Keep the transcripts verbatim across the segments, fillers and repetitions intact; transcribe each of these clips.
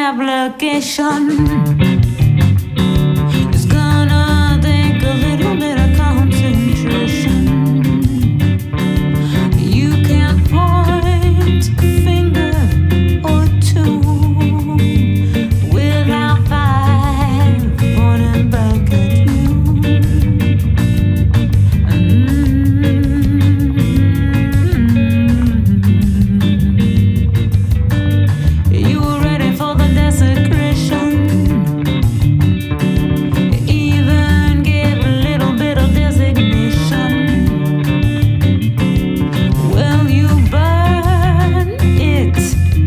application. It's gonna take a little bit of concentration. You can't point a finger or two without five pointing back at you. You were ready for the desecration. Even gave a little bit of designation. Well, you burn it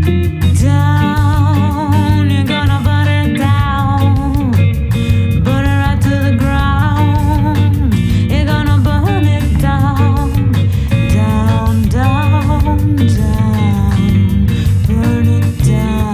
down. You're gonna burn it down. Burn it right to the ground. You're gonna burn it down. Down, down, down. Burn it down.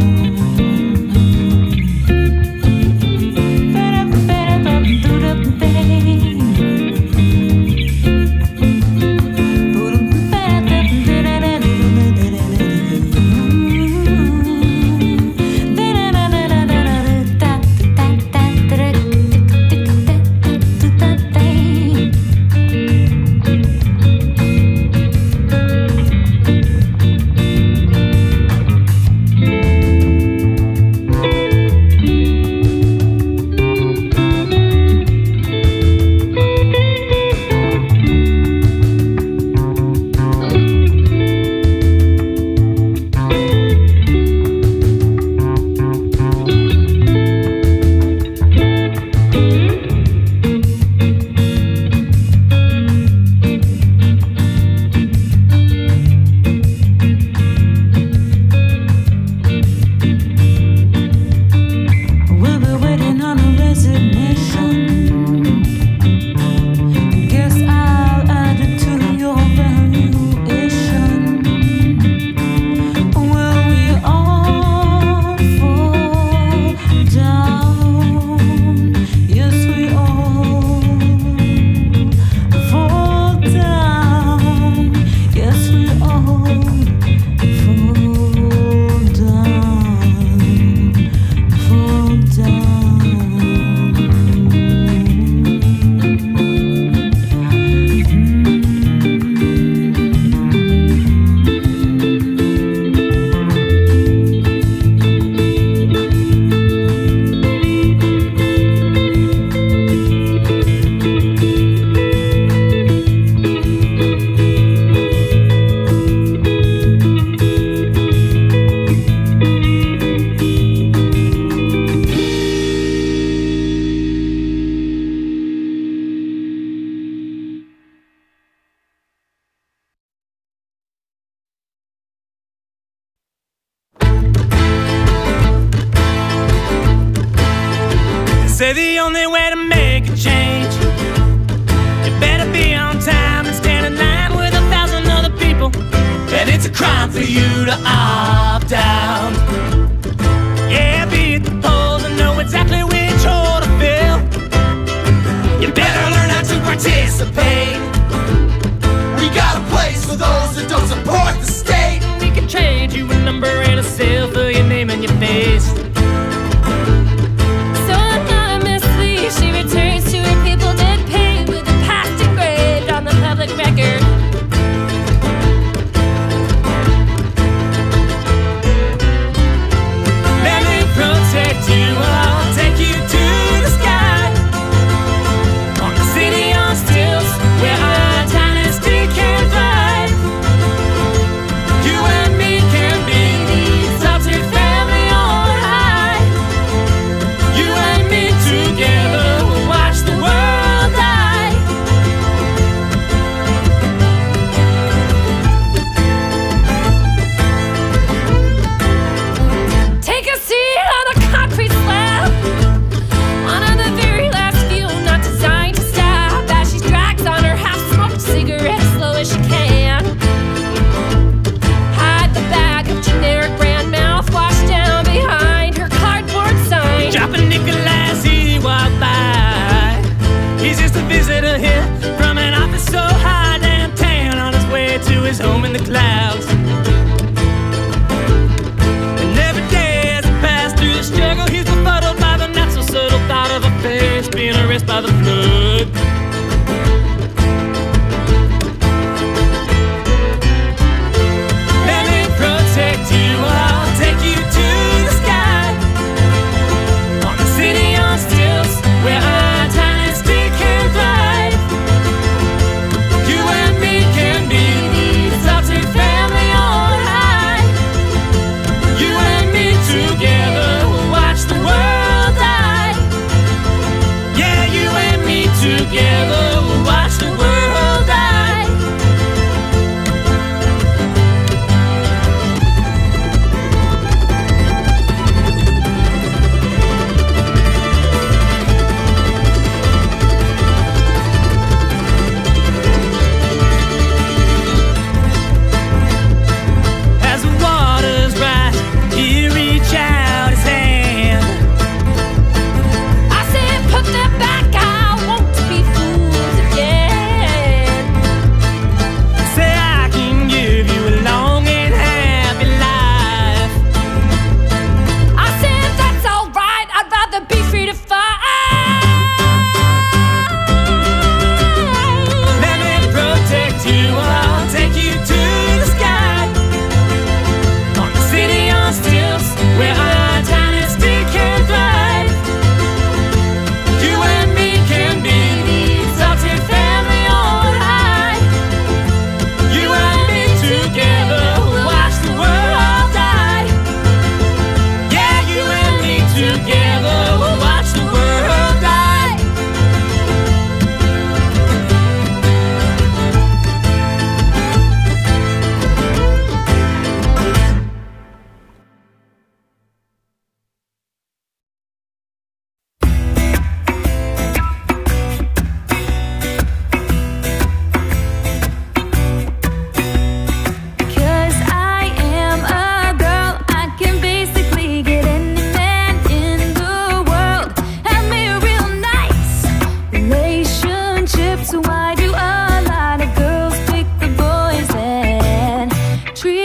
We'll be waiting on a resignation. Guess I'll add it to your valuation. Will we all fall down? Yes, we all fall down. Yes, we all fall down. Fall down. Say the only way to make a change, you better be on time and stand in line with a thousand other people. And it's a crime for you to opt out. Yeah, be at the polls and know exactly which hole to fill. You better learn how to participate. We got a place for those that don't support the state. We can trade you a number and a seal for your name and your face. So anonymously, she returns to her people dead paid with the past engraved on the public record. Let me protect you, I'll take you to the sky. On the city on stilts, where our dynasty can fly. You and me can be the exalted family on high. You and me together will watch the world die. Take a seat on the concrete slab. One of the very last few not designed to stop. As she drags on her half-smoked cigarette slow as she can.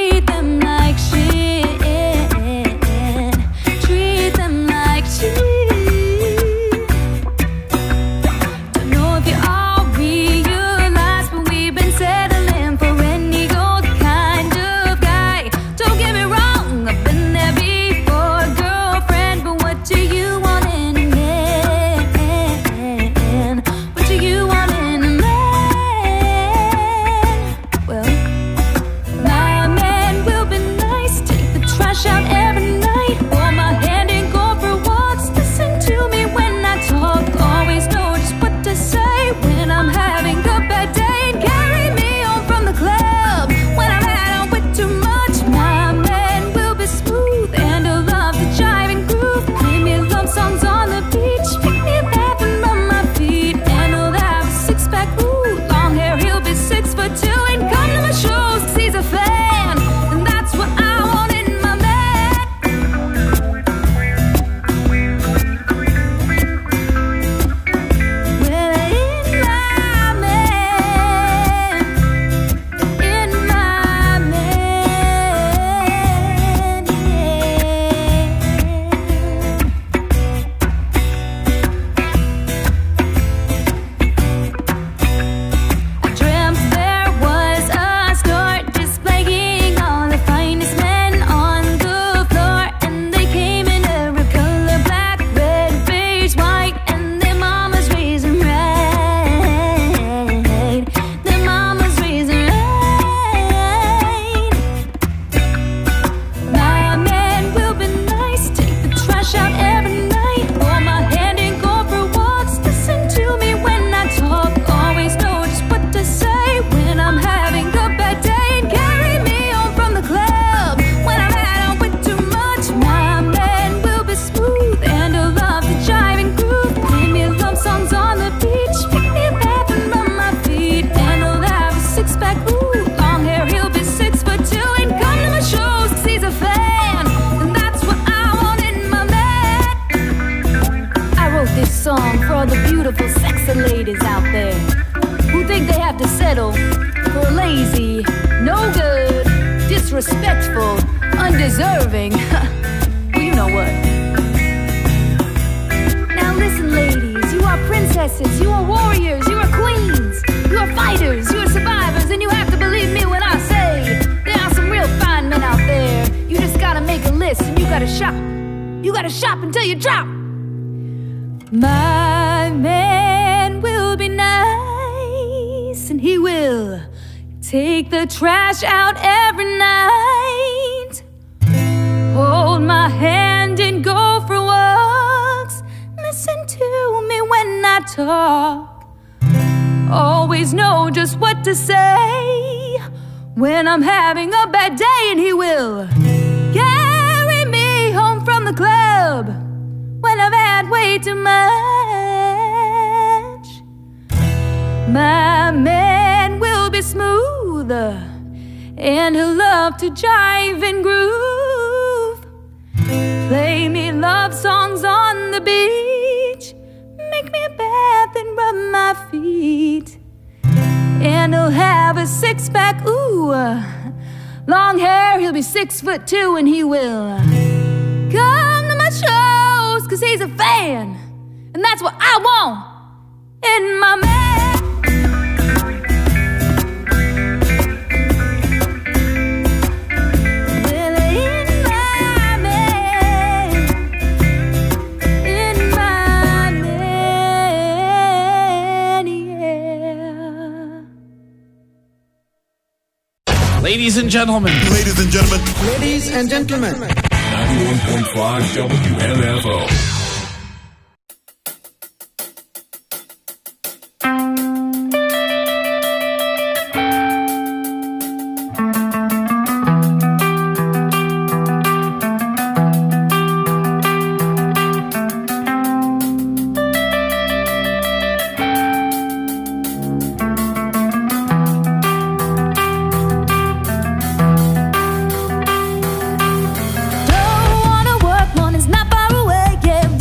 treat them like shit. Treat them like shit. Don't know if you all realize, but we've been settling for any old kind of guy. Don't get me wrong, I've been there before, girlfriend, but what do you want in a man? What do you want in a man? Well, my man will be nice, take the trash out every night, hold my hand and go for walks, listen to me when I talk, always know just what to say when I'm having a bad day, and carry me home from the club when I've had on with too much. My man will be smooth and he'll love to jive and groove, play me love songs on the beach, pick me up and rub my feet, and he'll have a six pack, ooh, long hair, he'll be six foot two, and come to my shows 'cause he's a fan, and that's what I want in my man. Well, in my man, in my man, I dreamt there was a store displaying all the finest men on the floor, and they came in every color, black, red, beige, white, and their mamas raising right. Their mamas raising right. My man will be nice, take the trash out every night, hold my hand and go for walks, listen to me when I talk, always know just what to say when I'm having a bad day, and carry me home from the club when I've had on with too much. My man will be smooth and he'll love to jive and groove, play me love songs on the beach, pick me up and rub my feet, and he'll have a six pack, ooh, long hair, he'll be six foot two, and come to my shows 'cause he's a fan, and that's what I want in my man. I wrote this song for all the beautiful, sexy ladies out there who think they have to settle for lazy, no good, disrespectful, undeserving. Well, you know what? Now listen, ladies, you are princesses, you are warriors, you are queens, you are fighters, you are survivors, and you have to believe me when I say there are some real fine men out there. You just gotta make a list and you gotta shop. You gotta shop until you drop. My man will be nice, and he will take the trash out every night, hold my hand and go for walks, listen to me when I talk, always know just what to say when I'm having a bad day, and he will carry me home from the club when I've had way too much. My man will be smooth and he'll love to jive and groove, play me love songs on the beach, make me a bath and rub my feet, and he'll have a six pack, ooh, long hair, he'll be six foot two, and he will come to my shows 'cause he's a fan, and that's what I want in my man. Well, in my man, in my man, yeah. Ladies and gentlemen. Ladies and gentlemen. Ladies and gentlemen. ninety-one point five W M F O. Don't wanna work, money's not far away, yeah.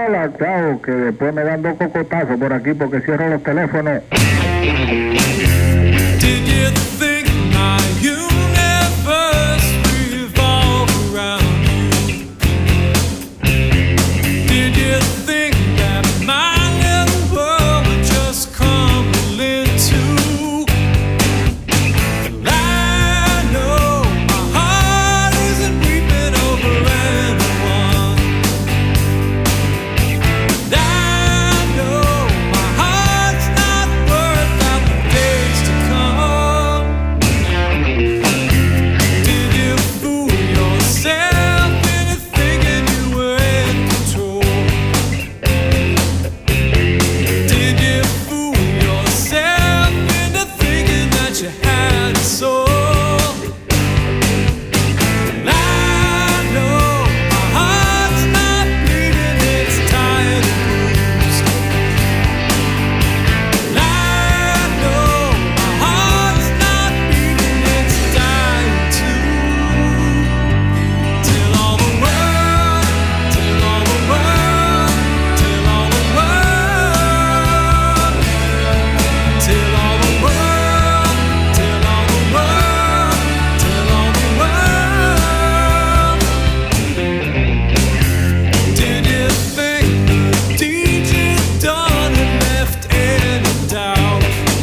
hola, chao, que después me dan dos cocotazos por aquí porque cierro los teléfonos. Did you think my universe revolved around you? Did you think that my little world would just crumble into? I know my heart isn't weeping over anyone. I know my heart's not worth out the days to come. Did you fool yourself into thinking you were in control? Did you fool yourself into thinking that you had a soul? I know my heart's not bleeding, it's tired and bruised. I know my heart's not beating, it's dying too. Till all the world, till all the world, till all the world, till all the world, till all the world, till all the world. Did you think the deed you'd done had left any doubt?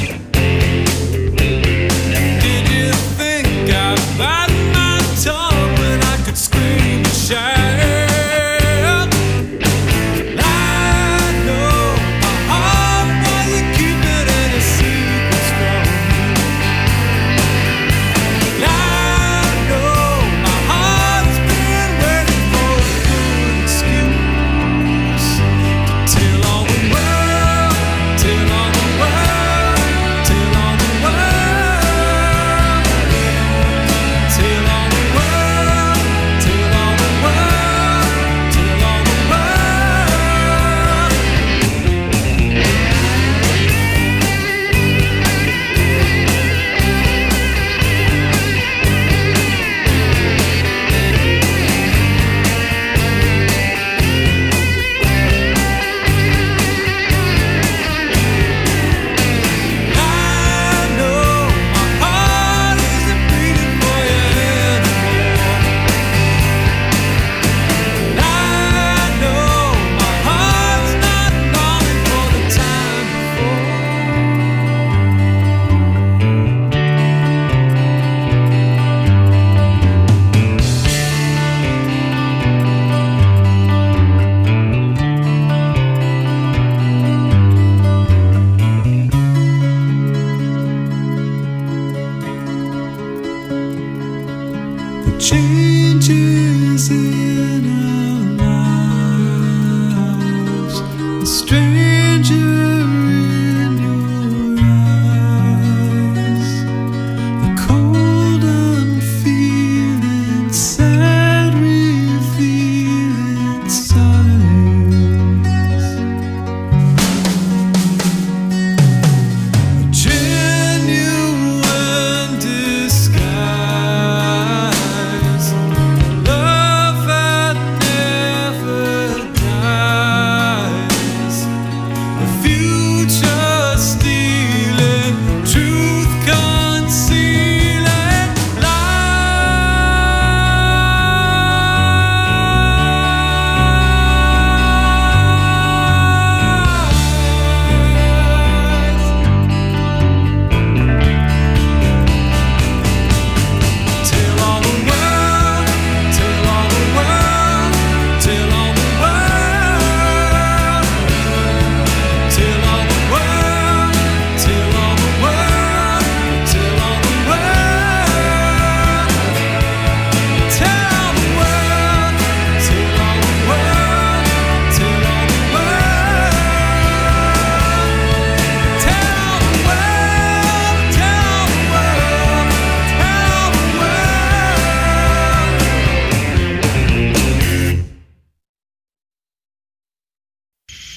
Did you think I'd bite my tongue when I could scream and shout? I know my heart wasn't keeping any secrets from me. I know my heart's been waiting for a good excuse to tell all the world, tell all the world, tell all the world, tell all the world, tell all the world, tell all the world. I know my heart isn't beating for you anymore. I know my heart's not longing for the time before. The changes in our lives, the stranger in your eyes, the cold unfeeling, sad revealing signs, a genuine disguise, love that never dies, the future stealing, truth concealing lies.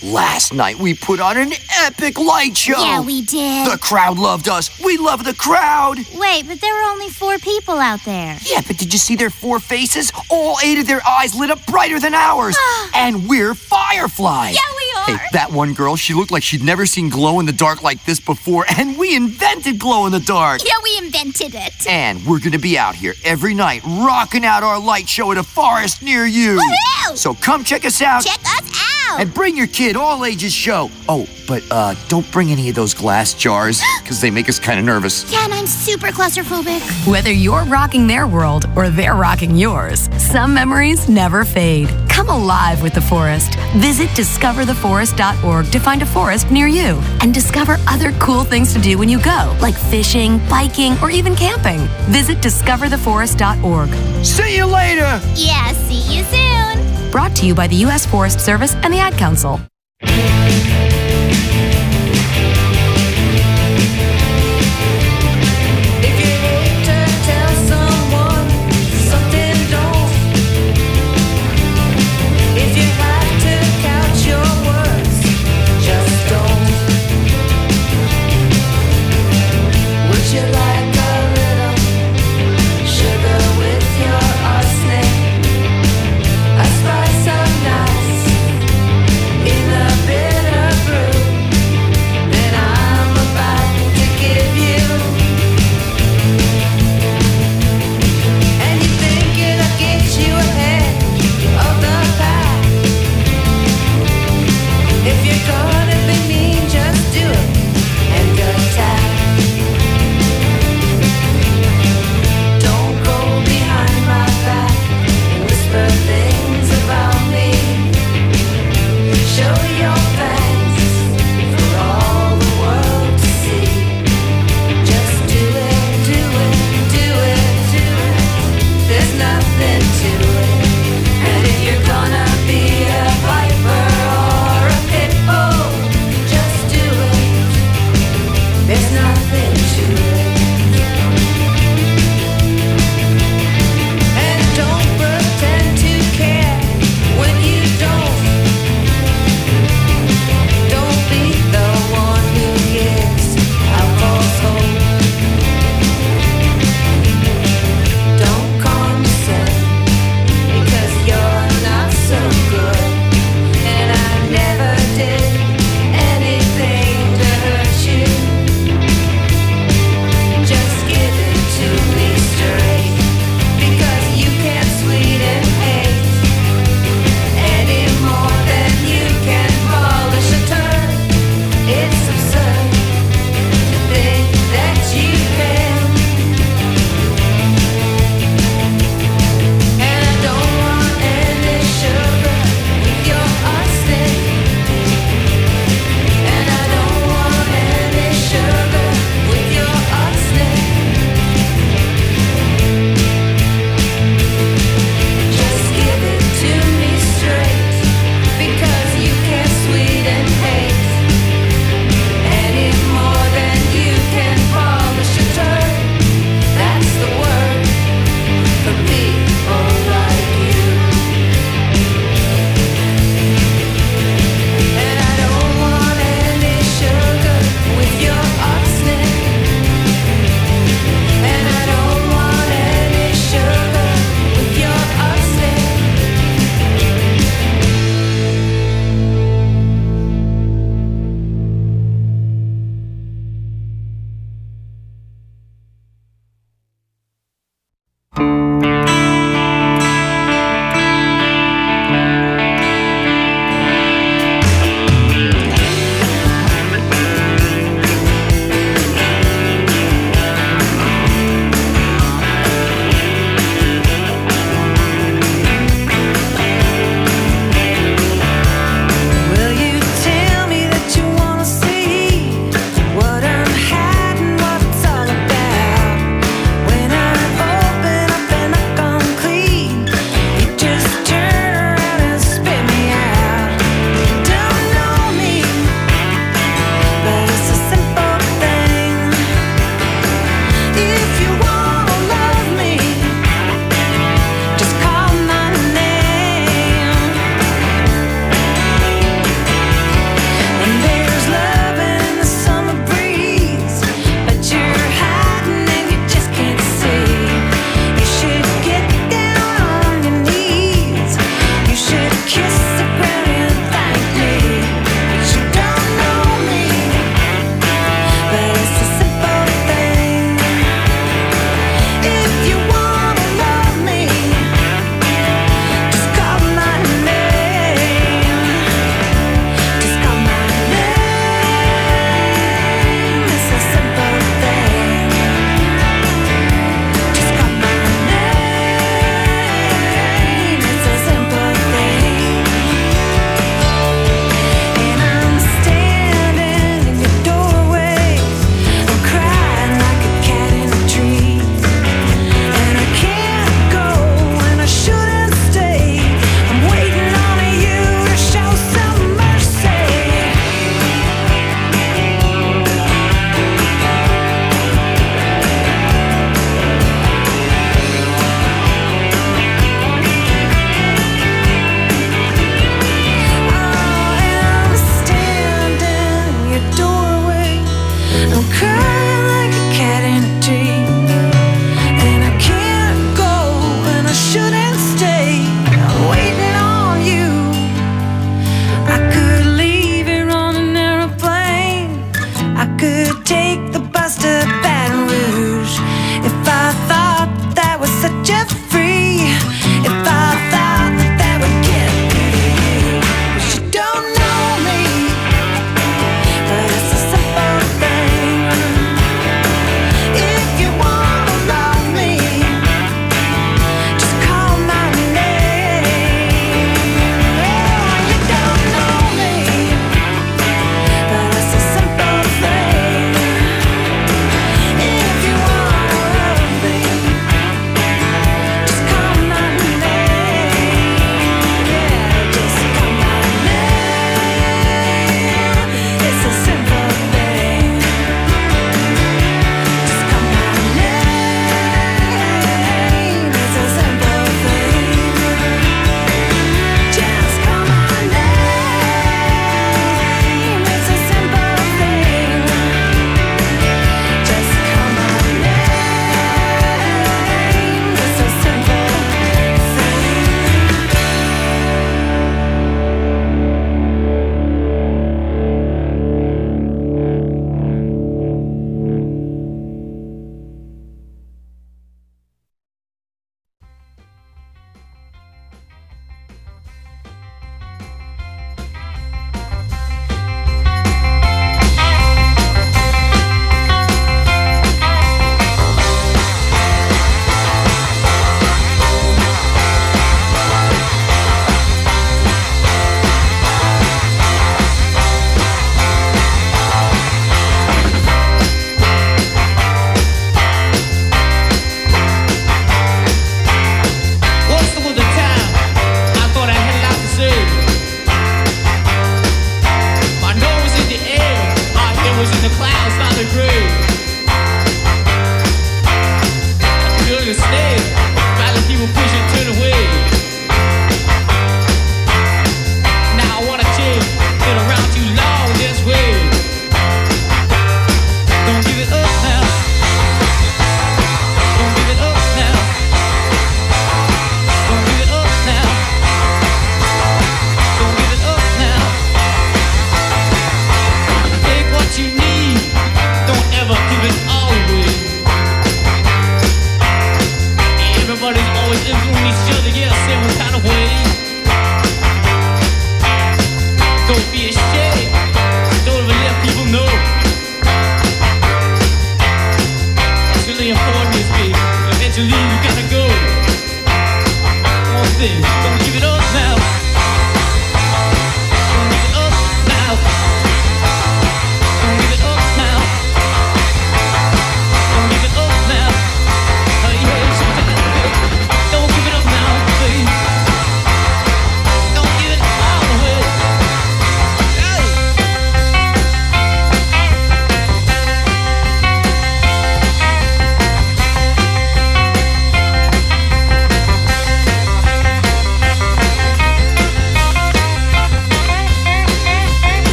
Last night we put on an epic light show. Yeah, we did. The crowd loved us. We love the crowd. Wait, but there were only four people out there. Yeah, but did you see their four faces? All eight of their eyes lit up brighter than ours. And we're fireflies. Yeah, we are. Hey, that one girl, she looked like she'd never seen glow in the dark like this before, and we invented glow in the dark. Yeah, we invented it. And we're gonna be out here every night, rocking out our light show at a forest near you. Woohoo! So come check us out. Check us out. And bring your kid, all ages show. Oh, but uh, don't bring any of those glass jars, because they make us kind of nervous. Yeah, and I'm super claustrophobic. Whether you're rocking their world or they're rocking yours, some memories never fade. Come alive with the forest. Visit discover the forest dot org to find a forest near you and discover other cool things to do when you go, like fishing, biking, or even camping. Visit discover the forest dot org. See you later! Yeah, see you soon. Brought to you by the U S Forest Service and the Ad Council. Spice of nights in the bitter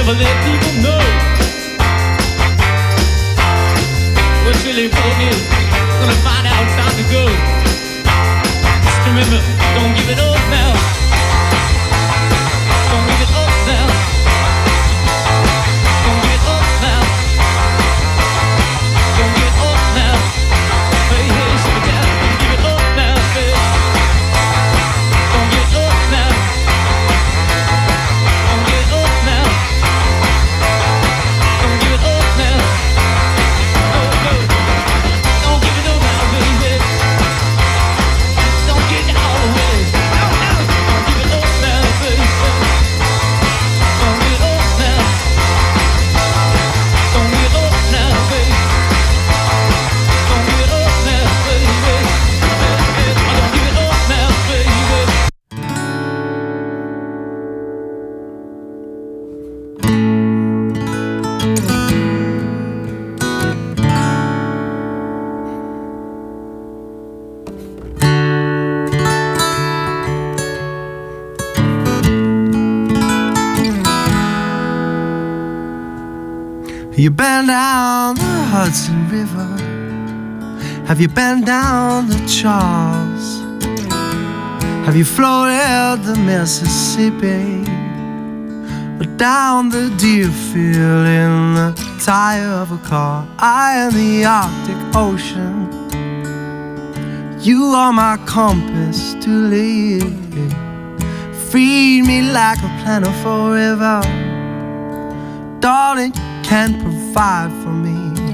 never let people know what's really broken. Gonna find out, time to go. Just remember, don't give it up now. Don't give it up now. Don't give it up now. Don't give it up now. Hey, hey, shake it down. Don't give it up now, baby. Don't give it up now. Don't give it up now. Don't give it up now. No, no. Don't give it up now, baby. Don't get it all away. No, no. Don't give it up now, baby. Don't give it up now. Don't give it up now, baby. Don't give it up now, baby. Don't give it up now, baby. You been down the Hudson River? Have you been down the Charles? Have you floated the Mississippi? Or down the Deerfield in the tire of a car? I am the Arctic Ocean. You are my compass to live. Feed me like a plentiful river. Darling, can provide for me.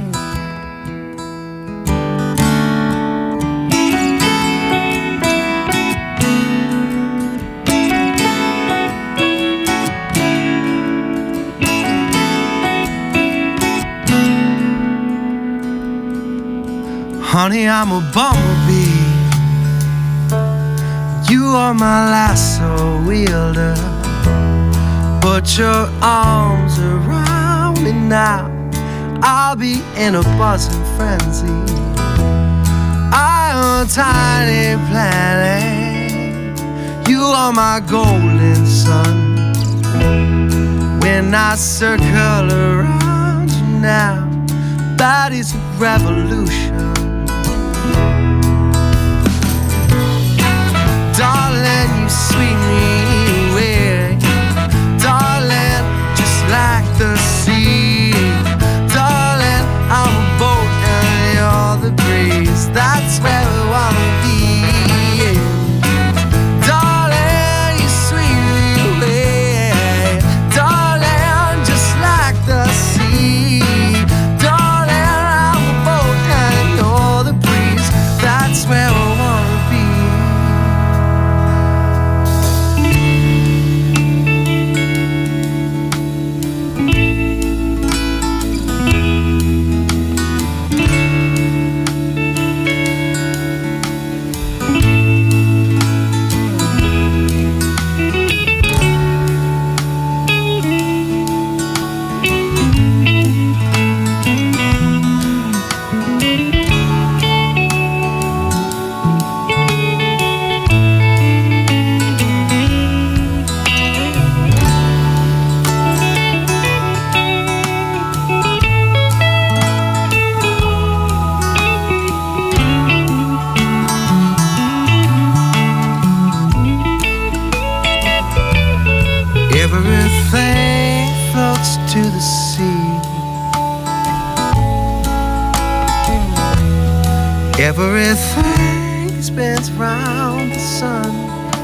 Honey, I'm a bumblebee. You are my lasso wielder. Put your arms around me now. I'll be in a buzzing frenzy. I am a tiny planet. You are my golden sun. When I circle around you now, that is a revolution. Darling, you sweep me away. Darling, just like the sea. Darling, I'm a boat and you're the breeze. That's where we wanna be. Darling, you sweep me away. Darling, just like the sea. Darling, I'm a boat and you're the breeze. That's where we wanna be. Everything floats to the sea. Everything spins round the sun.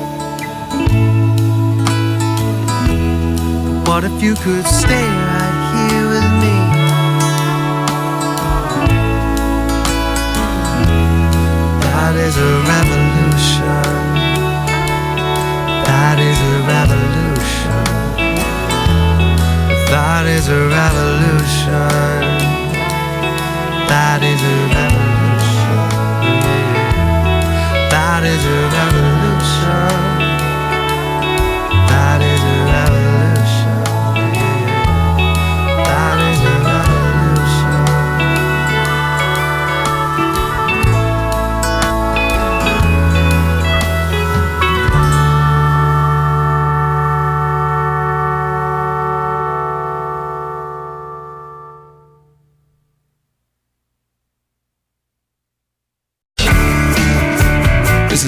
What if you could stay right here with me? That is a revolution. That is a revolution. That is a revolution. That is a revolution. That is a revolution. That is a revolution. That is a revolution.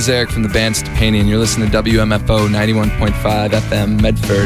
is Eric from the band Stepanian. You're listening to W M F O ninety-one point five F M Medford.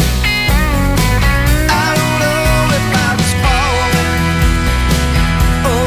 Oh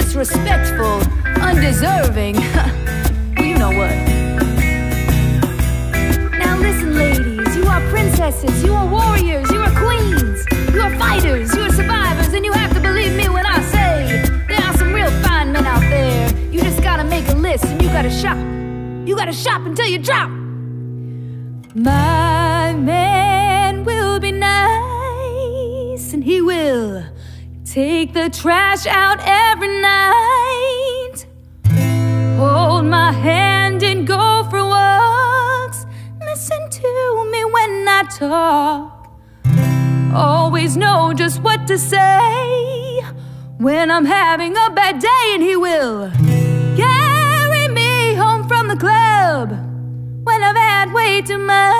disrespectful, undeserving. Well, you know what? Now listen, ladies, you are princesses, you are warriors, you are queens, you are fighters, you are survivors, and you have to believe me when I say there are some real fine men out there. You just gotta make a list and you gotta shop. You gotta shop until you drop. My man will be nice, and he will take the trash out every night, hold my hand and go for walks, listen to me when I talk, always know just what to say when I'm having a bad day. And he will carry me home from the club when I've had way too much.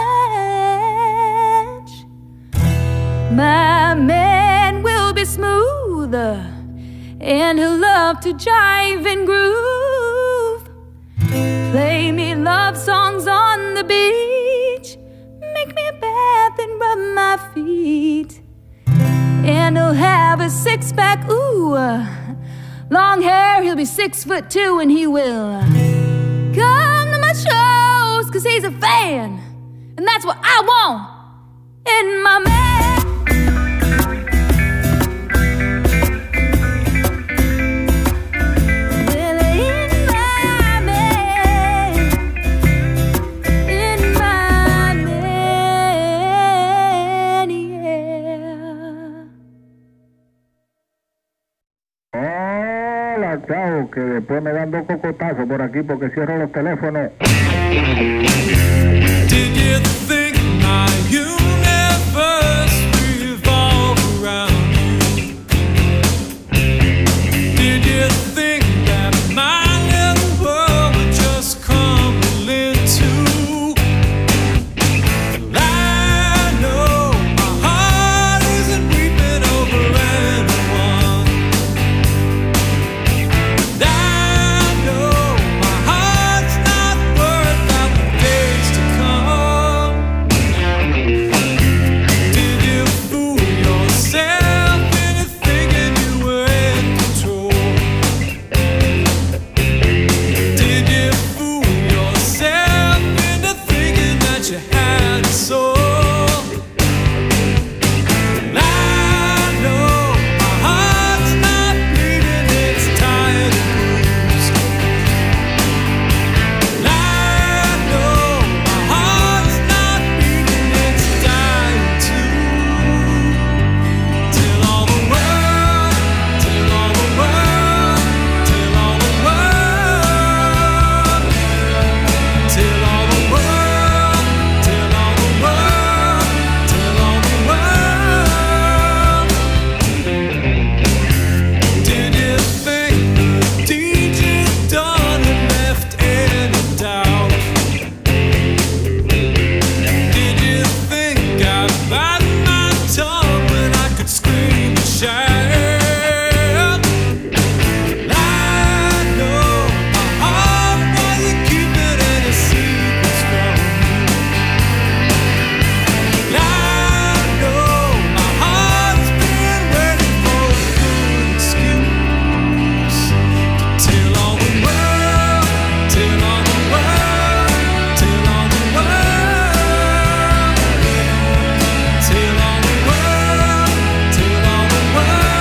My man will be smooth, and he'll love to jive and groove, play me love songs on the beach, make me a bath and rub my feet, and he'll have a six-pack, ooh, long hair, he'll be six foot two, and he will come to my shows, cause he's a fan, and that's what I want in my man. Chao, que después me dan dos cocotazos por aquí porque cierro los teléfonos. Did you think my universe revolved around you? Did you think that my little world would just crumble into? Well, I know my heart isn't weeping over anyone. I know my heart's not worried about the days to come. Did you fool yourself into thinking you were in control? Did you fool yourself into thinking that you had a soul? Well, I know my heart's not bleeding, it's tired and bruised. Well, I know my heart's not beating, it's dying too. Till all the world, till all the world, till all the world, till all the world, till all the world, till all the world. Did you think the deed you'd done had left any doubt? Did you think I'd bite my tongue when I could scream and shout? Well, I know my heart wasn't keeping any secrets from me. Well, I know my heart's been waiting for a good excuse. Till all the world, till all the world, till all the world, till all the world, till all the world.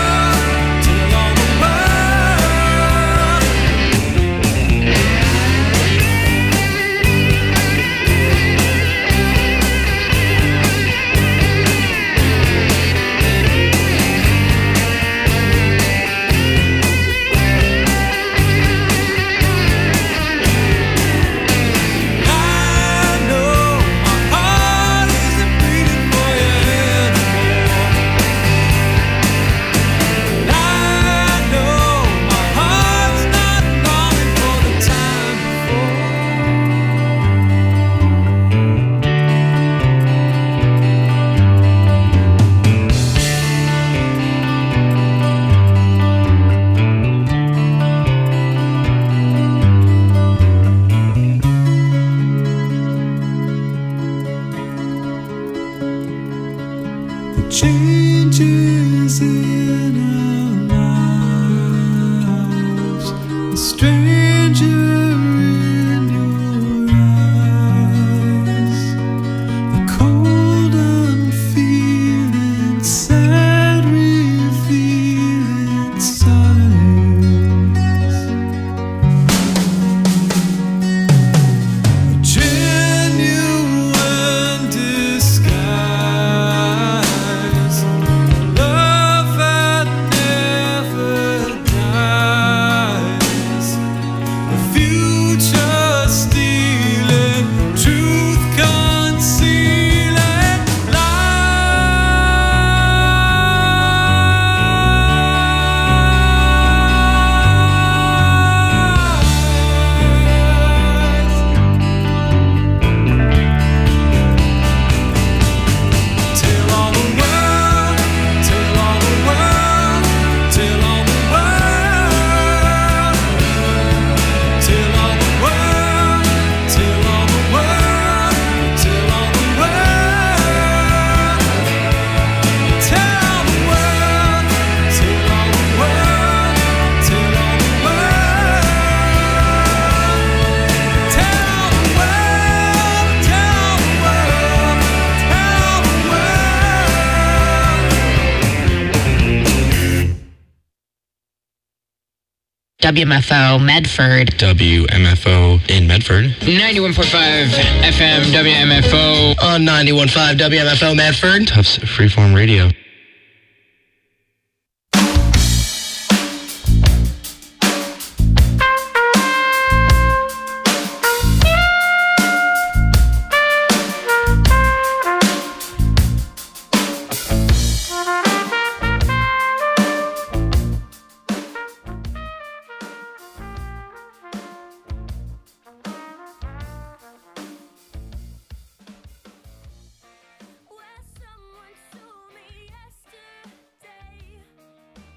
W M F O Medford. W M F O in Medford. ninety-one point five F M W M F O. On ninety-one point five W M F O Medford. Tufts Freeform Radio.